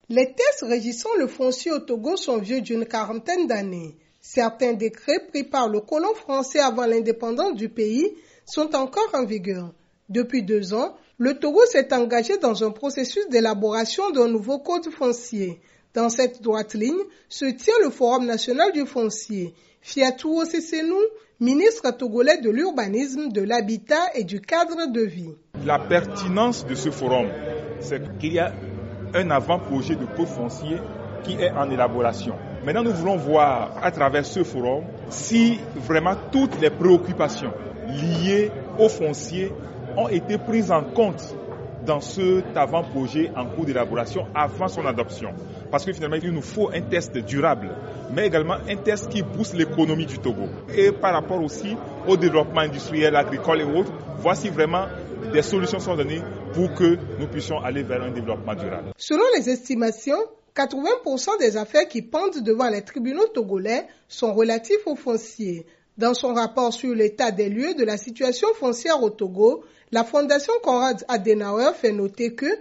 Les textes régissant le foncier au Togo sont vieux d'une quarantaine d'années. Certains décrets pris par le colon français avant l'indépendance du pays sont encore en vigueur. Depuis 2 ans, le Togo s'est engagé dans un processus d'élaboration d'un nouveau code foncier. Dans cette droite ligne se tient le Forum national du foncier. Fiatou Ossesenou, ministre togolais de l'urbanisme, de l'habitat et du cadre de vie. La pertinence de ce forum, c'est qu'il y a un avant-projet de code foncier qui est en élaboration. Maintenant, nous voulons voir à travers ce forum si vraiment toutes les préoccupations liées au foncier ont été prises en compte dans cet avant-projet en cours d'élaboration avant son adoption. Parce que finalement, il nous faut un test durable, mais également un test qui booste l'économie du Togo. Et par rapport aussi au développement industriel, agricole et autres, voici vraiment des solutions sont données pour que nous puissions aller vers un développement durable. Selon les estimations, 80% des affaires qui pendent devant les tribunaux togolais sont relatifs aux fonciers. Dans son rapport sur l'état des lieux de la situation foncière au Togo, la Fondation Konrad Adenauer fait noter que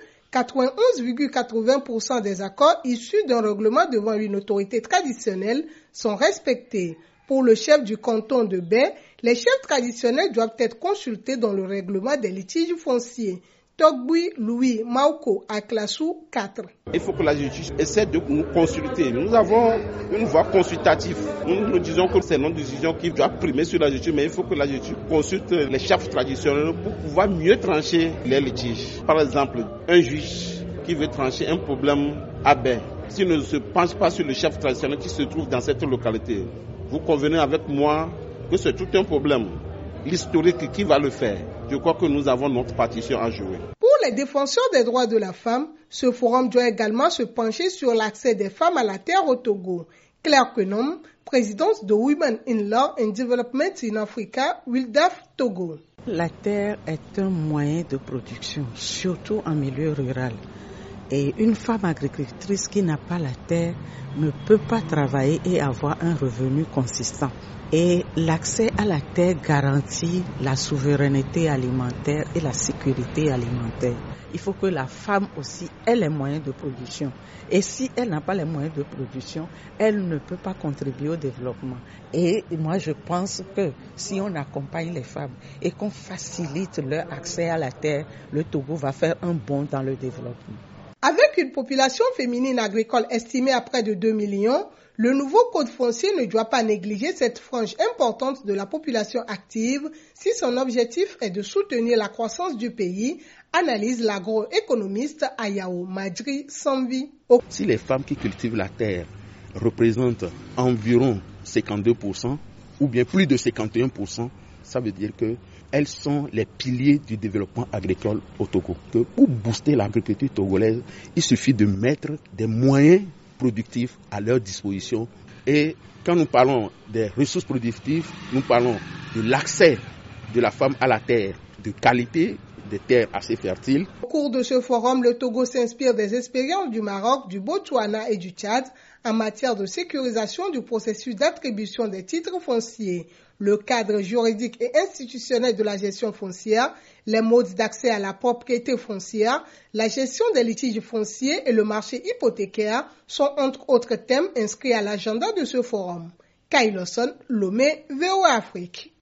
91,80% des accords issus d'un règlement devant une autorité traditionnelle sont respectés. Pour le chef du canton de Baie, les chefs traditionnels doivent être consultés dans le règlement des litiges fonciers. Togbui Louis Mauko à Klassou 4. Il faut que la justice essaie de nous consulter. Nous avons une voix consultative. Nous disons que c'est notre décision qui doit primer sur la justice, mais il faut que la justice consulte les chefs traditionnels pour pouvoir mieux trancher les litiges. Par exemple, un juge qui veut trancher un problème à Baie, s'il ne se penche pas sur le chef traditionnel qui se trouve dans cette localité, vous convenez avec moi que c'est tout un problème. L'historique qui va le faire. Je crois que nous avons notre partition à jouer. Pour les défenseurs des droits de la femme, ce forum doit également se pencher sur l'accès des femmes à la terre au Togo. Claire Kenom, présidente de Women in Law and Development in Africa, WILDAF Togo. La terre est un moyen de production, surtout en milieu rural. Et une femme agricultrice qui n'a pas la terre ne peut pas travailler et avoir un revenu consistant. Et l'accès à la terre garantit la souveraineté alimentaire et la sécurité alimentaire. Il faut que la femme aussi ait les moyens de production. Et si elle n'a pas les moyens de production, elle ne peut pas contribuer au développement. Et moi, je pense que si on accompagne les femmes et qu'on facilite leur accès à la terre, le Togo va faire un bond dans le développement. Avec une population féminine agricole estimée à près de 2 millions, le nouveau code foncier ne doit pas négliger cette frange importante de la population active si son objectif est de soutenir la croissance du pays, analyse l'agroéconomiste Ayao Madri Sambi. Si les femmes qui cultivent la terre représentent environ 52% ou bien plus de 51%, ça veut dire qu'elles sont les piliers du développement agricole au Togo. Que pour booster l'agriculture togolaise, il suffit de mettre des moyens productifs à leur disposition. Et quand nous parlons des ressources productives, nous parlons de l'accès de la femme à la terre de qualité, des terres assez fertiles. Au cours de ce forum, le Togo s'inspire des expériences du Maroc, du Botswana et du Tchad en matière de sécurisation du processus d'attribution des titres fonciers, le cadre juridique et institutionnel de la gestion foncière, les modes d'accès à la propriété foncière, la gestion des litiges fonciers et le marché hypothécaire sont entre autres thèmes inscrits à l'agenda de ce forum. Kyle Lawson, Lomé, VOA Afrique.